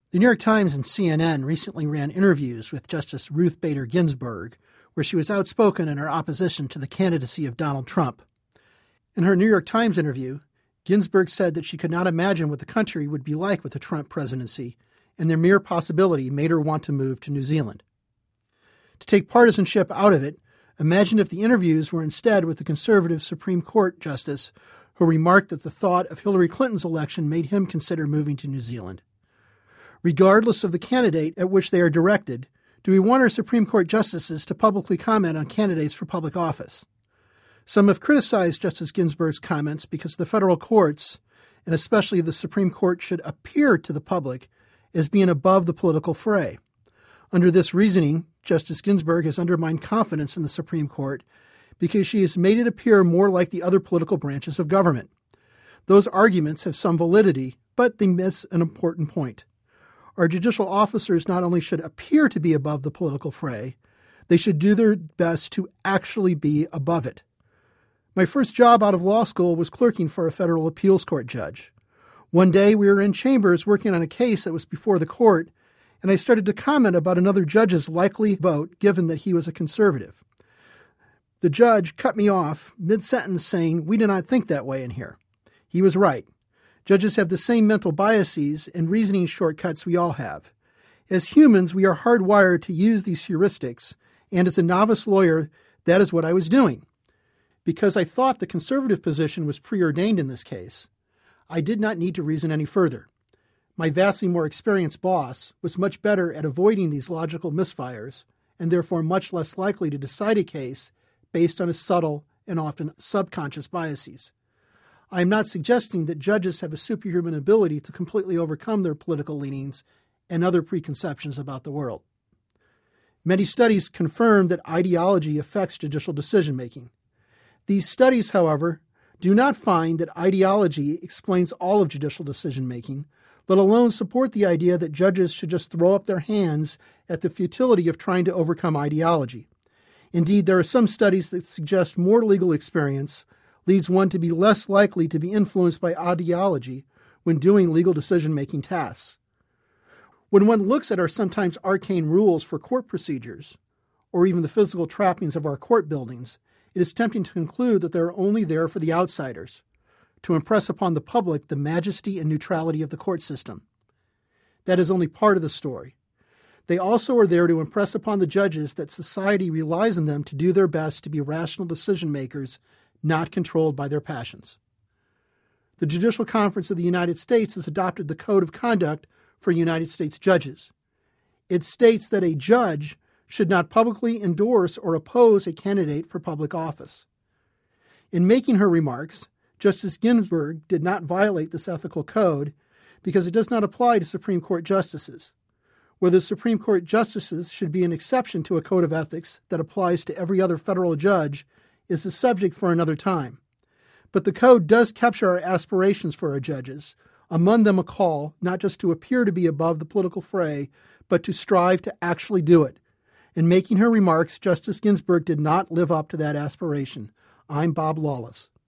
The New York Times and CNN recently ran interviews with Justice Ruth Bader Ginsburg, where she was outspoken in her opposition to the candidacy of Donald Trump. In her New York Times interview, Ginsburg said that she could not imagine what the country would be like with a Trump presidency, and the mere possibility made her want to move to New Zealand. To take partisanship out of it, imagine if the interviews were instead with the conservative Supreme Court justice who remarked that the thought of Hillary Clinton's election made him consider moving to New Zealand. Regardless of the candidate at which they are directed, do we want our Supreme Court justices to publicly comment on candidates for public office? Some have criticized Justice Ginsburg's comments because the federal courts, and especially the Supreme Court, should appear to the public as being above the political fray. Under this reasoning, Justice Ginsburg has undermined confidence in the Supreme Court because she has made it appear more like the other political branches of government. Those arguments have some validity, but they miss an important point. Our judicial officers not only should appear to be above the political fray, they should do their best to actually be above it. My first job out of law school was clerking for a federal appeals court judge. One day we were in chambers working on a case that was before the court, and I started to comment about another judge's likely vote given that he was a conservative. The judge cut me off mid-sentence saying, "We do not think that way in here." He was right. Judges have the same mental biases and reasoning shortcuts we all have. As humans, we are hardwired to use these heuristics, and as a novice lawyer, that is what I was doing. Because I thought the conservative position was preordained in this case, I did not need to reason any further. My vastly more experienced boss was much better at avoiding these logical misfires, and therefore much less likely to decide a case based on his subtle and often subconscious biases. I am not suggesting that judges have a superhuman ability to completely overcome their political leanings and other preconceptions about the world. Many studies confirm that ideology affects judicial decision-making. These studies, however, do not find that ideology explains all of judicial decision-making, let alone support the idea that judges should just throw up their hands at the futility of trying to overcome ideology. Indeed, there are some studies that suggest more legal experience leads one to be less likely to be influenced by ideology when doing legal decision-making tasks. When one looks at our sometimes arcane rules for court procedures, or even the physical trappings of our court buildings, it is tempting to conclude that they are only there for the outsiders, to impress upon the public the majesty and neutrality of the court system. That is only part of the story. They also are there to impress upon the judges that society relies on them to do their best to be rational decision-makers, not controlled by their passions. The Judicial Conference of the United States has adopted the Code of Conduct for United States judges. It states that a judge should not publicly endorse or oppose a candidate for public office. In making her remarks, Justice Ginsburg did not violate this ethical code because it does not apply to Supreme Court justices. Whether Supreme Court justices should be an exception to a code of ethics that applies to every other federal judge is a subject for another time. But the code does capture our aspirations for our judges, among them a call not just to appear to be above the political fray, but to strive to actually do it. In making her remarks, Justice Ginsburg did not live up to that aspiration. I'm Bob Lawless.